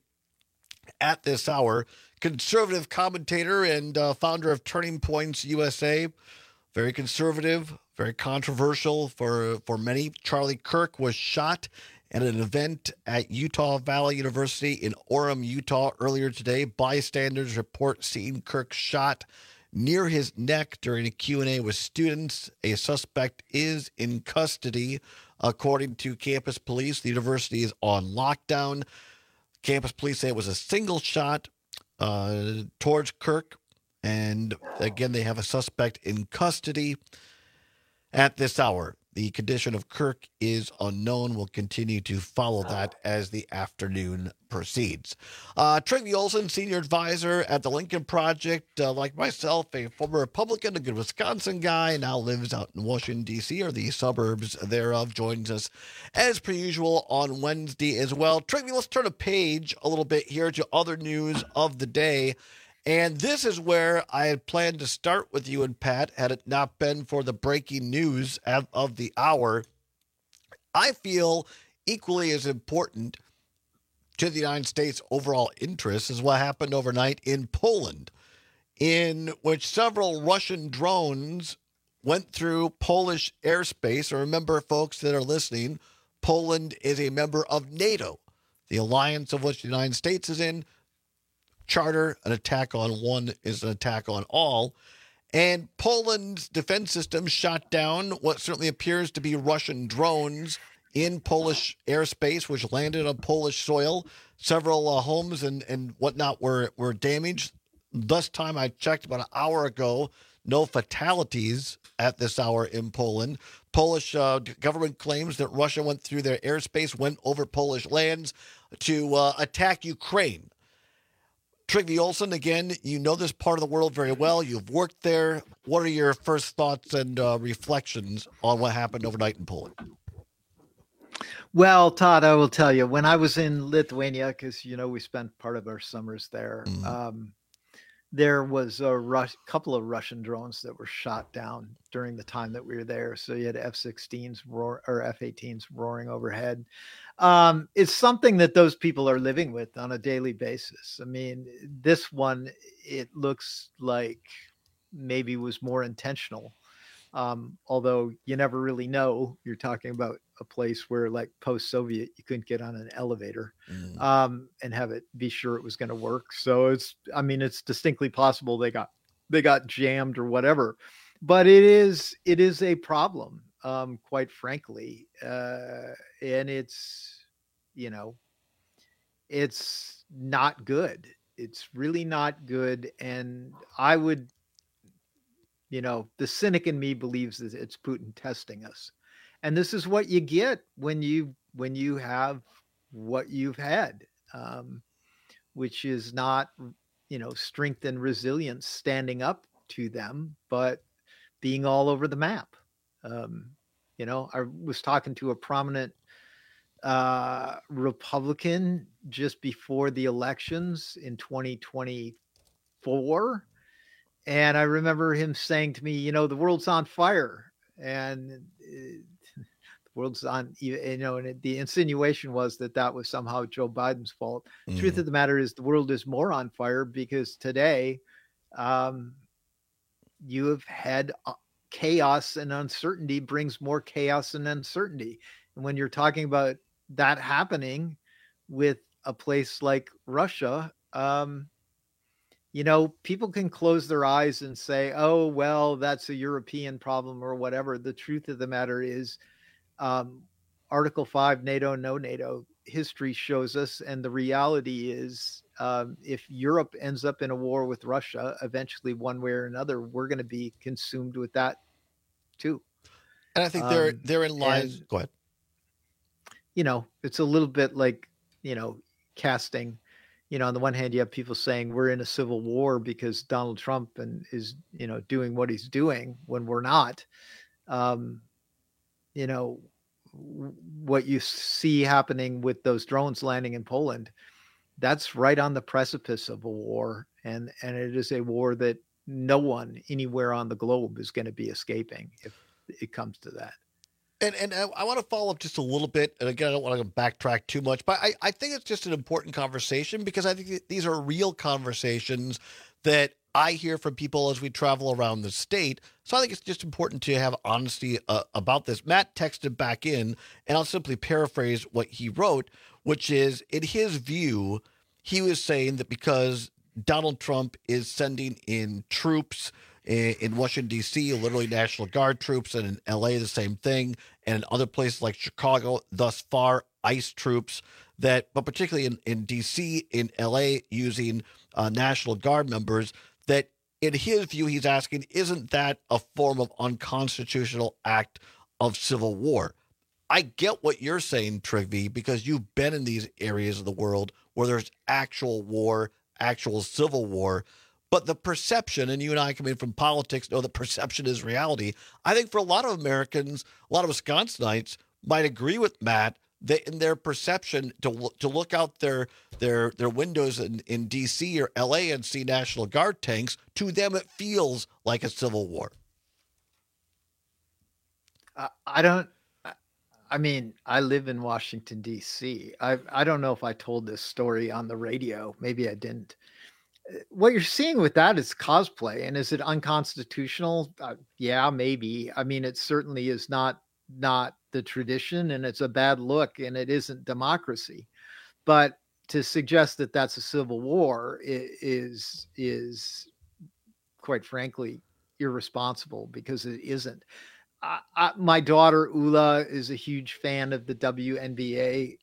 at this hour. Conservative commentator and founder of Turning Points USA. Very conservative, very controversial for many. Charlie Kirk was shot at an event at Utah Valley University in Orem, Utah earlier today. Bystanders report seeing Kirk shot near his neck during a Q&A with students. A suspect is in custody, according to campus police. The university is on lockdown. Campus police say it was a single shot towards Kirk. And again, they have a suspect in custody at this hour. The condition of Kirk is unknown. We'll continue to follow that as the afternoon proceeds. Trygve Olsen, senior advisor at the Lincoln Project, like myself, a former Republican, a good Wisconsin guy, now lives out in Washington, D.C., or the suburbs thereof, joins us as per usual on Wednesday as well. Trygve, let's turn a page a little bit here to other news of the day. And this is where I had planned to start with you and Pat, had it not been for the breaking news of the hour. I feel equally as important to the United States' overall interest is what happened overnight in Poland, in which several Russian drones went through Polish airspace. And remember, folks that are listening, Poland is a member of NATO, the alliance of which the United States is in. Charter, an attack on one is an attack on all. And Poland's defense system shot down what certainly appears to be Russian drones in Polish airspace, which landed on Polish soil. Several homes and whatnot were damaged. Last time I checked, about an hour ago, no fatalities at this hour in Poland. Polish government claims that Russia went through their airspace, went over Polish lands to attack Ukraine. Trygve Olsen, again, you know this part of the world very well. You've worked there. What are your first thoughts and reflections on what happened overnight in Poland? Well, Todd, I will tell you, when I was in Lithuania, because, we spent part of our summers there, there was a couple of Russian drones that were shot down during the time that we were there. So you had F-16s or F-18s roaring overhead. It's something that those people are living with on a daily basis. I mean, this one, it looks like maybe was more intentional. Although you never really know. You're talking about a place where, like post-Soviet, you couldn't get on an elevator and have it be sure it was going to work. So it's distinctly possible they got jammed or whatever. But it is a problem, quite frankly, and it's not good. It's really not good, and I would. The cynic in me believes that it's Putin testing us. And this is what you get when you have what you've had, which is not, strength and resilience standing up to them, but being all over the map. I was talking to a prominent Republican just before the elections in 2020, before. And I remember him saying to me, the world's on fire, and the world's on, and the insinuation was that was somehow Joe Biden's fault. The truth of the matter is the world is more on fire because today you have had chaos, and uncertainty brings more chaos and uncertainty. And when you're talking about that happening with a place like Russia, people can close their eyes and say, oh, well, that's a European problem or whatever. The truth of the matter is Article 5, NATO, no NATO, history shows us. And the reality is if Europe ends up in a war with Russia, eventually one way or another, we're going to be consumed with that too. And I think therein lies. Go ahead. It's a little bit like, casting. On the one hand, you have people saying we're in a civil war because Donald Trump is doing what he's doing when we're not. What you see happening with those drones landing in Poland, that's right on the precipice of a war. And it is a war that no one anywhere on the globe is going to be escaping if it comes to that. And I want to follow up just a little bit. And again, I don't want to backtrack too much, but I think it's just an important conversation because I think these are real conversations that I hear from people as we travel around the state. So I think it's just important to have honesty about this. Matt texted back in, and I'll simply paraphrase what he wrote, which is, in his view, he was saying that because Donald Trump is sending in troops in Washington, D.C., literally National Guard troops, and in L.A., the same thing, and in other places like Chicago, thus far, ICE troops, but particularly in D.C., in L.A., using National Guard members, that in his view, he's asking, isn't that a form of unconstitutional act of civil war? I get what you're saying, Trygve, because you've been in these areas of the world where there's actual war, actual civil war. But the perception, and you and I coming from politics know that perception is reality. I think for a lot of Americans, a lot of Wisconsinites might agree with Matt that in their perception to look out their windows in D.C. or L.A. and see National Guard tanks, to them it feels like a civil war. I live in Washington, D.C. I don't know if I told this story on the radio. Maybe I didn't. What you're seeing with that is cosplay. And is it unconstitutional? Yeah, maybe. It certainly is not the tradition, and it's a bad look, and it isn't democracy. But to suggest that that's a civil war is quite frankly irresponsible, because it isn't. My daughter Ula is a huge fan of the WNBA.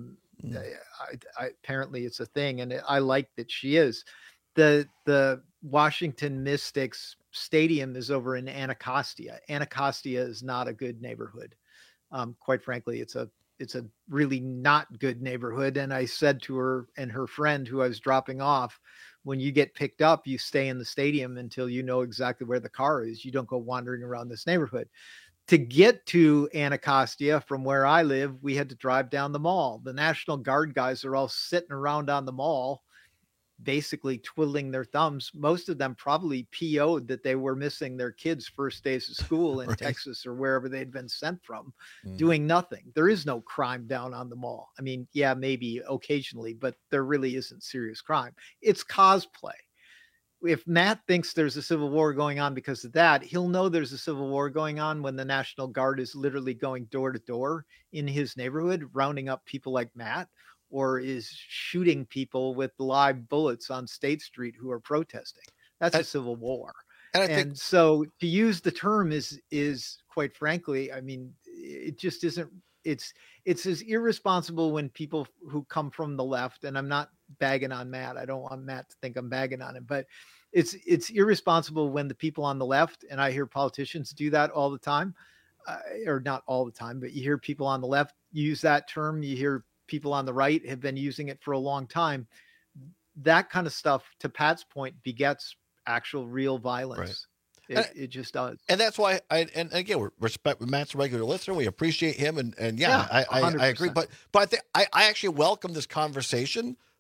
Apparently it's a thing, and I like that she is. The Washington Mystics stadium is over in Anacostia. Anacostia is not a good neighborhood. Quite frankly, it's a really not good neighborhood. And I said to her and her friend who I was dropping off, when you get picked up, you stay in the stadium until you know exactly where the car is. You don't go wandering around this neighborhood. To get to Anacostia from where I live, we had to drive down the mall. The National Guard guys are all sitting around on the mall, basically twiddling their thumbs. Most of them probably PO'd that they were missing their kids' first days of school in right. Texas or wherever they'd been sent from, doing nothing. There is no crime down on the mall. Yeah, maybe occasionally, but there really isn't serious crime. It's cosplay. If Matt thinks there's a civil war going on because of that, he'll know there's a civil war going on when the National Guard is literally going door to door in his neighborhood, rounding up people like Matt, or is shooting people with live bullets on State Street who are protesting. That's a civil war. And so to use the term is quite frankly, it just isn't, it's as irresponsible when people who come from the left, and I'm not bagging on Matt. I don't want Matt to think I'm bagging on him, but it's irresponsible when the people on the left, and I hear politicians do that all the time, or not all the time, but you hear people on the left use that term. You hear people on the right have been using it for a long time. That kind of stuff, to Pat's point, begets actual real violence. Right. It just does. And that's why and again, we respect Matt's a regular listener. We appreciate him. And I agree. But I think I actually welcome this conversation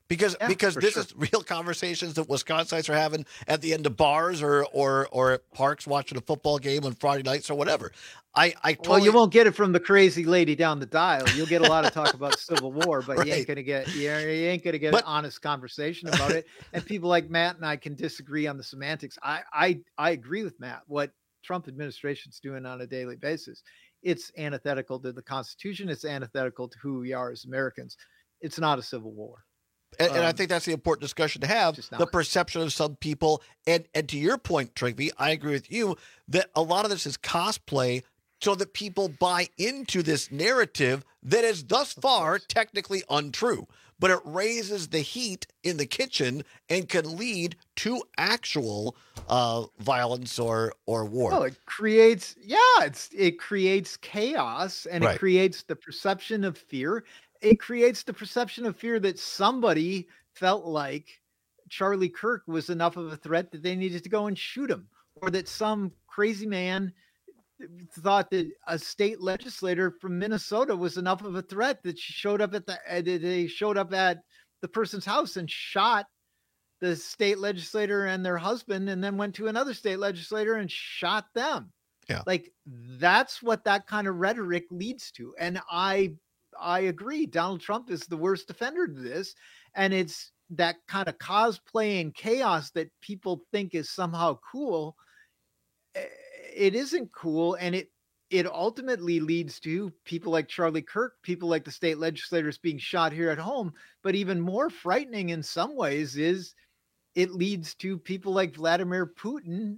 Because this is real conversations that Wisconsinites are having at the end of bars or at parks watching a football game on Friday nights or whatever. Well, you won't get it from the crazy lady down the dial. You'll get a lot of talk about Civil War, but you ain't gonna get an honest conversation about it. And people like Matt and I can disagree on the semantics. I agree with Matt. What Trump administration's doing on a daily basis, it's antithetical to the Constitution. It's antithetical to who we are as Americans. It's not a civil war. And I think that's the important discussion to have, the perception of some people. And to your point, Trigby, I agree with you that a lot of this is cosplay so that people buy into this narrative that is thus far technically untrue. But it raises the heat in the kitchen and can lead to actual violence or war. Well, it creates chaos, and it creates the perception of fear. It creates the perception of fear that somebody felt like Charlie Kirk was enough of a threat that they needed to go and shoot him, or that some crazy man thought that a state legislator from Minnesota was enough of a threat that they showed up at the person's house and shot the state legislator and their husband, and then went to another state legislator and shot them. Yeah. Like, that's what that kind of rhetoric leads to. And I agree. Donald Trump is the worst offender to this. And it's that kind of cosplay and chaos that people think is somehow cool. It isn't cool. And it ultimately leads to people like Charlie Kirk, people like the state legislators being shot here at home. But even more frightening in some ways is it leads to people like Vladimir Putin,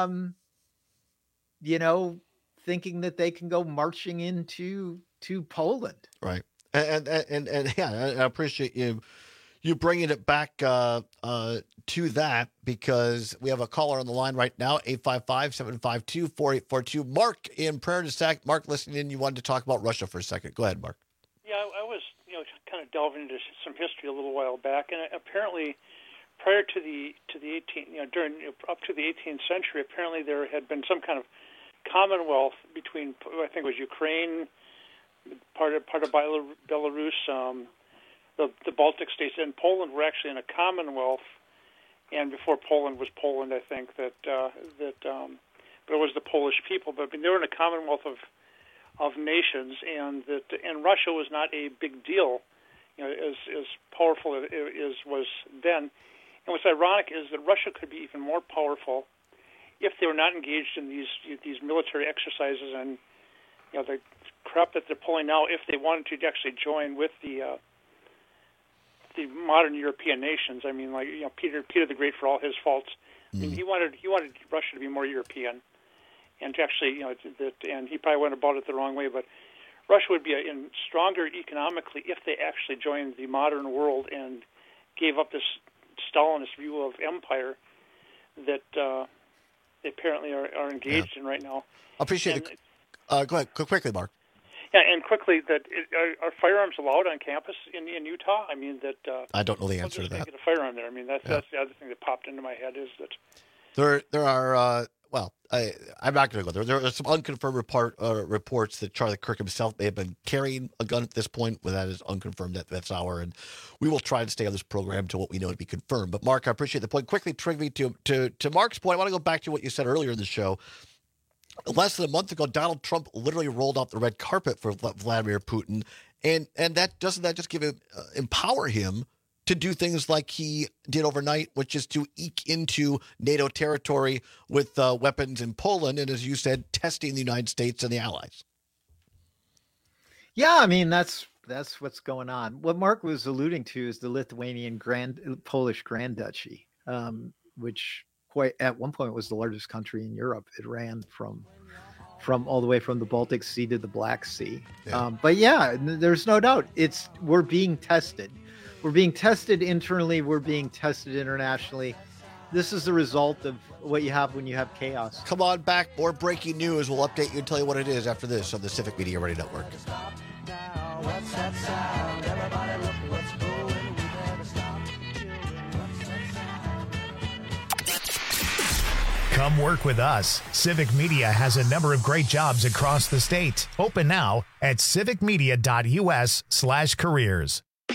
thinking that they can go marching into Poland. Right. And yeah, I appreciate you bringing it back to that, because we have a caller on the line right now, 855-752-4842. Mark in Prairie du Sac. Mark, listening in, you wanted to talk about Russia for a second. Go ahead, Mark. Yeah, I was kind of delving into some history a little while back, and apparently prior to the 18th, up to the 18th century, apparently there had been some kind of commonwealth between, I think it was Ukraine, part of Belarus, the Baltic states, and Poland were actually in a commonwealth. And before Poland was Poland, I think but it was the Polish people. But they were in a commonwealth of nations, and Russia was not a big deal, as powerful as was then. And what's ironic is that Russia could be even more powerful if they were not engaged in these military exercises and the crap that they're pulling now. If they wanted to actually join with the modern European nations, I mean, like Peter the Great, for all his faults, I mean, he wanted Russia to be more European, and to actually and he probably went about it the wrong way, but Russia would be stronger economically if they actually joined the modern world and gave up this Stalinist view of empire that they apparently are engaged in right now. I appreciate it. Go ahead, quickly, Mark. Yeah, and quickly, are firearms allowed on campus in Utah? I mean, I don't know the answer to that. Get a firearm there. I mean, that's the other thing that popped into my head is that there are. I'm not going to go there. There are some unconfirmed reports that Charlie Kirk himself may have been carrying a gun at this point, but that is unconfirmed at this hour. And we will try to stay on this program to what we know to be confirmed. But Mark, I appreciate the point. Quickly, Trigby, to Mark's point, I want to go back to what you said earlier in the show. Less than a month ago, Donald Trump literally rolled out the red carpet for Vladimir Putin, and that doesn't just give him empower him to do things like he did overnight, which is to eke into NATO territory with weapons in Poland, and as you said, testing the United States and the allies. Yeah, I mean that's what's going on. What Mark was alluding to is the Lithuanian Polish Grand Duchy, which at one point was the largest country in Europe. It ran from all the way from the Baltic Sea to the Black Sea. Yeah. But yeah, there's no doubt we're being tested. We're being tested internally. We're being tested internationally. This is the result of what you have when you have chaos. Come on back. More breaking news. We'll update you and tell you what it is after this on the Civic Media Radio Network. What's that sound? Everybody look what's going. We better stop. Come work with us. Civic Media has a number of great jobs across the state. Open now at civicmedia.us/careers.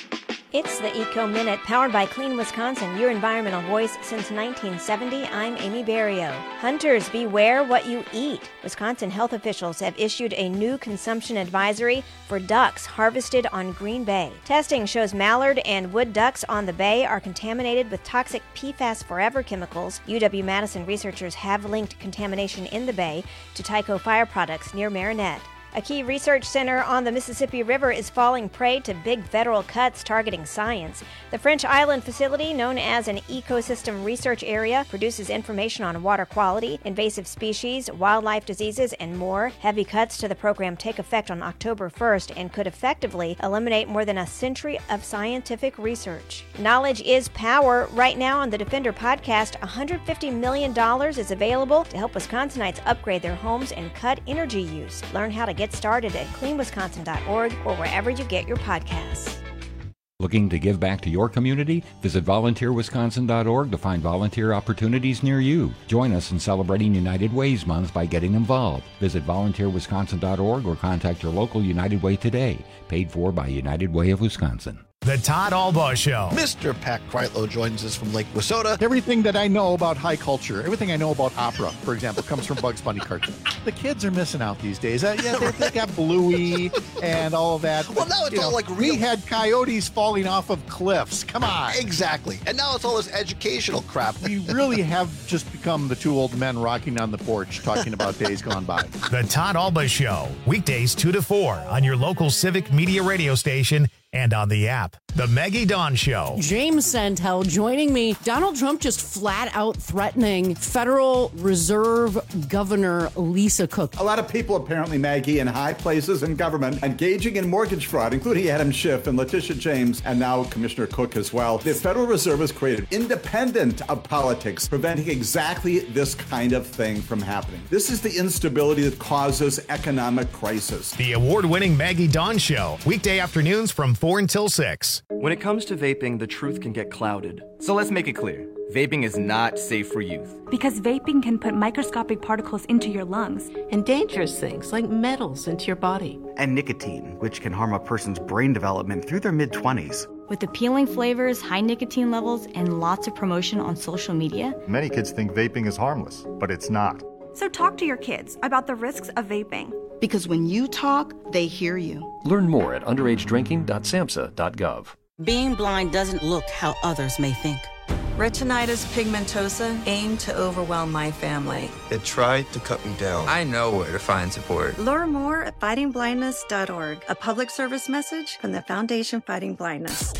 It's the Eco Minute, powered by Clean Wisconsin, your environmental voice since 1970. I'm Amy Barrio. Hunters, beware what you eat. Wisconsin health officials have issued a new consumption advisory for ducks harvested on Green Bay. Testing shows mallard and wood ducks on the bay are contaminated with toxic PFAS Forever chemicals. UW-Madison researchers have linked contamination in the bay to Tyco Fire products near Marinette. A key research center on the Mississippi River is falling prey to big federal cuts targeting science. The French Island facility, known as an ecosystem research area, produces information on water quality, invasive species, wildlife diseases, and more. Heavy cuts to the program take effect on October 1st and could effectively eliminate more than a century of scientific research. Knowledge is power. Right now on the Defender podcast, $150 million is available to help Wisconsinites upgrade their homes and cut energy use. Learn how to get started at cleanwisconsin.org or wherever you get your podcasts. Looking to give back to your community? Visit volunteerwisconsin.org to find volunteer opportunities near you. Join us in celebrating United Ways Month by getting involved. Visit volunteerwisconsin.org or contact your local United Way today. Paid for by United Way of Wisconsin. The Todd Albaugh Show. Mr. Pat Kreitlow joins us from Lake Wissota. Everything that I know about high culture, everything I know about opera, for example, comes from Bugs Bunny cartoons. The kids are missing out these days. They got Bluey and all of that. Well, now it's all like real. We had coyotes falling off of cliffs. Come on. Exactly. And now it's all this educational crap. We really have just become the two old men rocking on the porch talking about days gone by. The Todd Albaugh Show. Weekdays 2 to 4 on your local Civic Media radio station and on the app. The Maggie Dawn Show. James Santel joining me. Donald Trump just flat out threatening Federal Reserve Governor Lisa Cook. A lot of people apparently, Maggie, in high places in government engaging in mortgage fraud, including Adam Schiff and Letitia James and now Commissioner Cook as well. The Federal Reserve is created independent of politics, preventing exactly this kind of thing from happening. This is the instability that causes economic crisis. The award-winning Maggie Dawn Show. Weekday afternoons from 4 until 6. When it comes to vaping, the truth can get clouded. So let's make it clear. Vaping is not safe for youth. Because vaping can put microscopic particles into your lungs. And dangerous things like metals into your body. And nicotine, which can harm a person's brain development through their mid-20s. With appealing flavors, high nicotine levels, and lots of promotion on social media. Many kids think vaping is harmless, but it's not. So talk to your kids about the risks of vaping. Because when you talk, they hear you. Learn more at underagedrinking.samhsa.gov. Being blind doesn't look how others may think. Retinitis pigmentosa aimed to overwhelm my family. It tried to cut me down. I know where to find support. Learn more at fightingblindness.org. A public service message from the Foundation Fighting Blindness.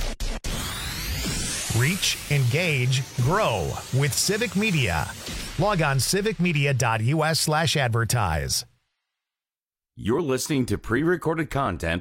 Reach, engage, grow with Civic Media. Log on civicmedia.us/advertise. You're listening to pre-recorded content.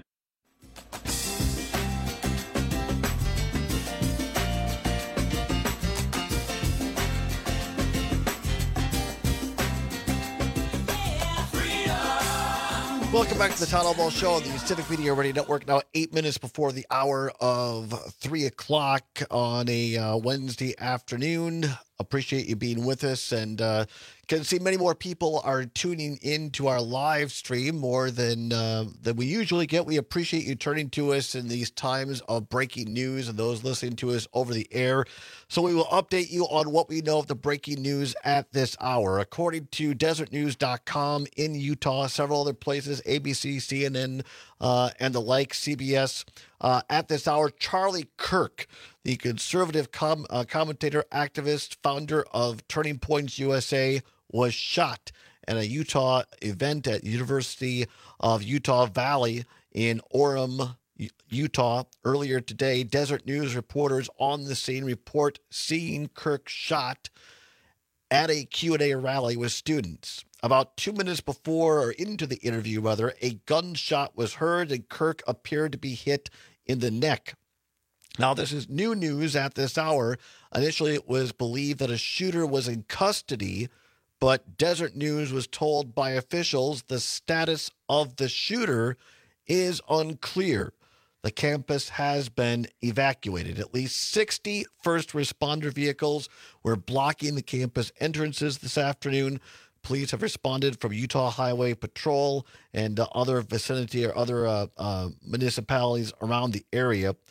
Welcome back to the Todd Albaugh Show on the Civic Media Radio Network. Now 8 minutes before the hour of 3 o'clock on a Wednesday afternoon. Appreciate you being with us, and can see many more people are tuning in to our live stream more than we usually get. We appreciate you turning to us in these times of breaking news and those listening to us over the air. So we will update you on what we know of the breaking news at this hour. According to desertnews.com in Utah, several other places, ABC, CNN, and the like, CBS, at this hour, Charlie Kirk, the conservative commentator, activist, founder of Turning Points USA, was shot at a Utah event at University of Utah Valley in Orem, Utah. Earlier today, Desert News reporters on the scene report seeing Kirk shot at a Q&A rally with students. About 2 minutes before, or into the interview rather, a gunshot was heard and Kirk appeared to be hit in the neck. Now, this is new news at this hour. Initially, it was believed that a shooter was in custody, but Desert News was told by officials the status of the shooter is unclear. The campus has been evacuated. At least 60 first responder vehicles were blocking the campus entrances this afternoon. Police have responded from Utah Highway Patrol and other vicinity or other municipalities around the area.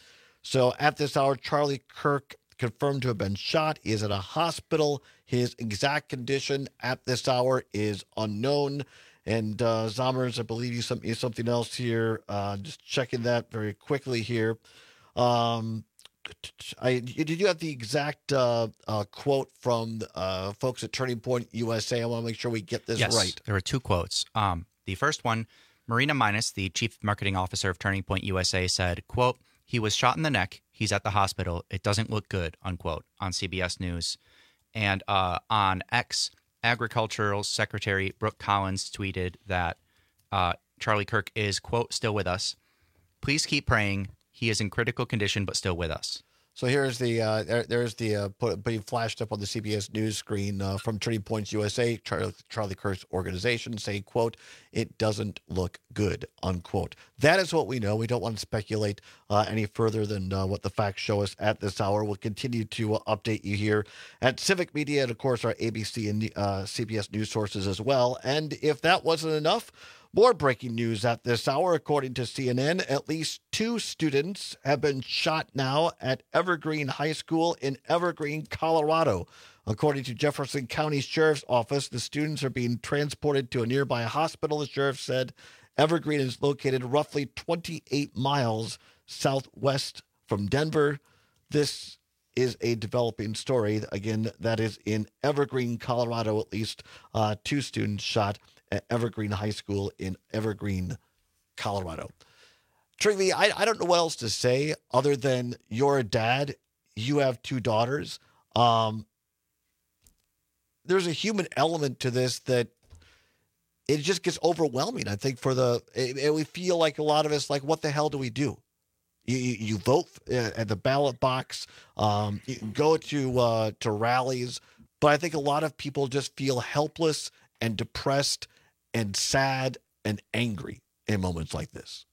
So at this hour, Charlie Kirk confirmed to have been shot. He is at a hospital. His exact condition at this hour is unknown. And Zommers, I believe you sent me something else here. Just checking that very quickly here. Did you have the exact quote from folks at Turning Point USA? I want to make sure we get this right. There were two quotes. The first one, Marina Minus, the chief marketing officer of Turning Point USA, said, quote, "He was shot in the neck. He's at the hospital. It doesn't look good," unquote, on CBS News. And on X, Agricultural Secretary Brooke Collins tweeted that Charlie Kirk is, quote, "still with us. Please keep praying. He is in critical condition, but still with us." So here's the being flashed up on the CBS News screen from Turning Points USA, Charlie Kirk's organization, saying, quote, "It doesn't look good," unquote. That is what we know. We don't want to speculate any further than what the facts show us at this hour. We'll continue to update you here at Civic Media and, of course, our ABC and CBS News sources as well. And if that wasn't enough, more breaking news at this hour. According to CNN, at least 2 students have been shot now at Evergreen High School in Evergreen, Colorado. According to Jefferson County Sheriff's Office, the students are being transported to a nearby hospital, the sheriff said. Evergreen is located roughly 28 miles southwest from Denver. This is a developing story. Again, that is in Evergreen, Colorado. At least 2 students shot at Evergreen High School in Evergreen, Colorado. Trigby, I don't know what else to say other than you're a dad. You have 2 daughters. There's a human element to this that it just gets overwhelming. I think we feel like a lot of us, like, what the hell do we do? You vote at the ballot box. You go to rallies, but I think a lot of people just feel helpless and depressed and sad and angry in moments like this.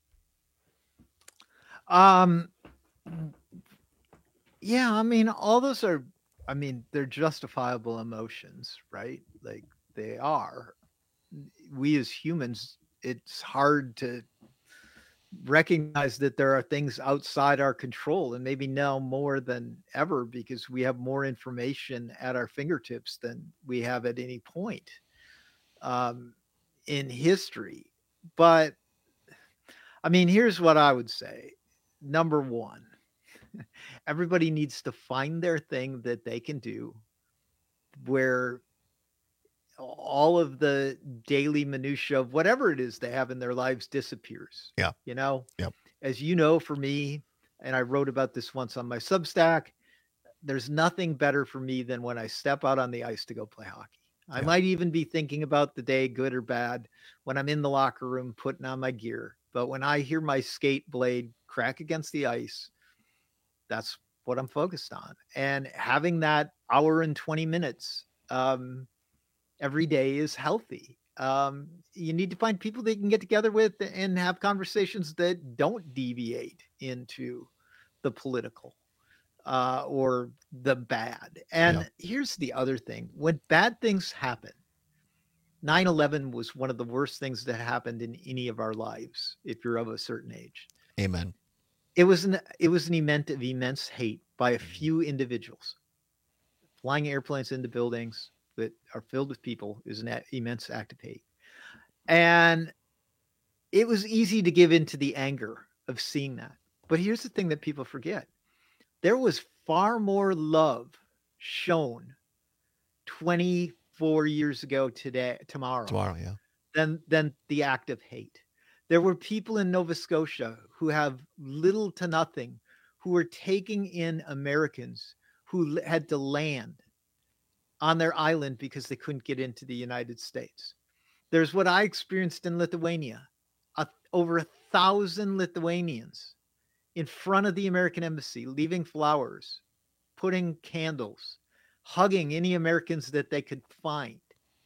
Yeah, I mean, all those are, I mean, they're justifiable emotions, right? Like, they are. We as humans, it's hard to recognize that there are things outside our control, and maybe now more than ever because we have more information at our fingertips than we have at any point in history. But I mean, here's what I would say. Number one, everybody needs to find their thing that they can do where all of the daily minutia of whatever it is they have in their lives disappears. Yeah. You know, yep. As you know, for me, and I wrote about this once on my Substack, there's nothing better for me than when I step out on the ice to go play hockey. I might even be thinking about the day, good or bad, when I'm in the locker room putting on my gear. But when I hear my skate blade crack against the ice, that's what I'm focused on. And having that hour and 20 minutes every day is healthy. You need to find people that you can get together with and have conversations that don't deviate into the political or the bad. And here's the other thing. When bad things happen, 9/11 was one of the worst things that happened in any of our lives, if you're of a certain age. Amen. It was an event of immense hate by a few individuals. Flying airplanes into buildings that are filled with people is an immense act of hate. And it was easy to give into the anger of seeing that. But here's the thing that people forget. There was far more love shown 24 years ago tomorrow, than the act of hate. There were people in Nova Scotia who have little to nothing, who were taking in Americans who had to land on their island because they couldn't get into the United States. There's what I experienced in Lithuania. Over 1,000 Lithuanians in front of the American embassy, leaving flowers, putting candles, hugging any Americans that they could find.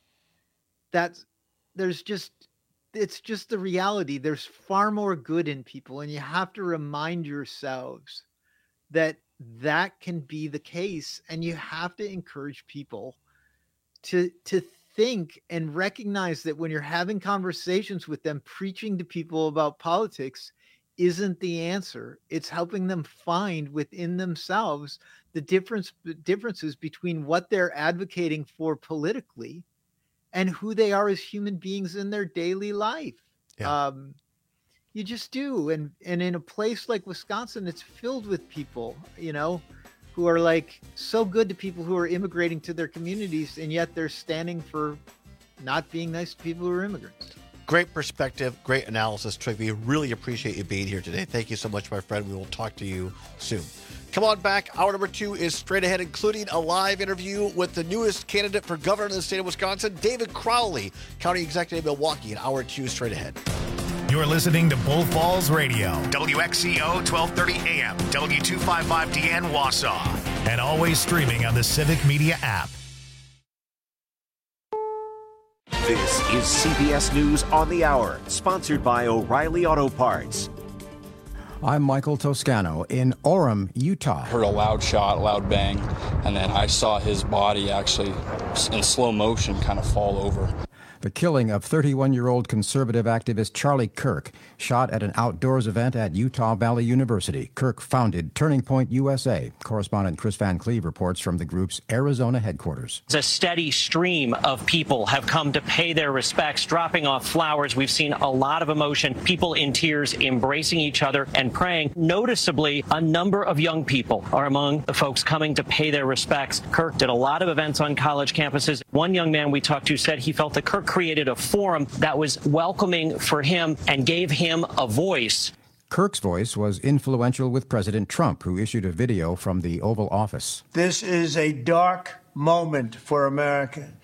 It's just the reality. There's far more good in people, and you have to remind yourselves that can be the case, and you have to encourage people to think and recognize that when you're having conversations with them, preaching to people about politics, isn't the answer. It's helping them find within themselves the differences between what they're advocating for politically and who they are as human beings in their daily life. Yeah. You just do. And in a place like Wisconsin, it's filled with people, who are like so good to people who are immigrating to their communities, and yet they're standing for not being nice to people who are immigrants. Great perspective, great analysis, Trick. We really appreciate you being here today. Thank you so much, my friend. We will talk to you soon. Come on back. Hour number 2 is straight ahead, including a live interview with the newest candidate for governor in the state of Wisconsin, David Crowley, county executive of Milwaukee, in hour 2 straight ahead. You're listening to Bull Falls Radio, WXCO 1230 AM, W255DN Wausau, and always streaming on the Civic Media app. This is CBS News on the Hour, sponsored by O'Reilly Auto Parts. I'm Michael Toscano in Orem, Utah. Heard a loud shot, loud bang, and then I saw his body actually in slow motion kind of fall over. The killing of 31-year-old conservative activist Charlie Kirk, shot at an outdoors event at Utah Valley University. Kirk founded Turning Point USA. Correspondent Chris Van Cleve reports from the group's Arizona headquarters. A steady stream of people have come to pay their respects, dropping off flowers. We've seen a lot of emotion, people in tears embracing each other and praying. Noticeably, a number of young people are among the folks coming to pay their respects. Kirk did a lot of events on college campuses. One young man we talked to said he felt that Kirk created a forum that was welcoming for him and gave him a voice. Kirk's voice was influential with President Trump, who issued a video from the Oval Office. This is a dark moment for America.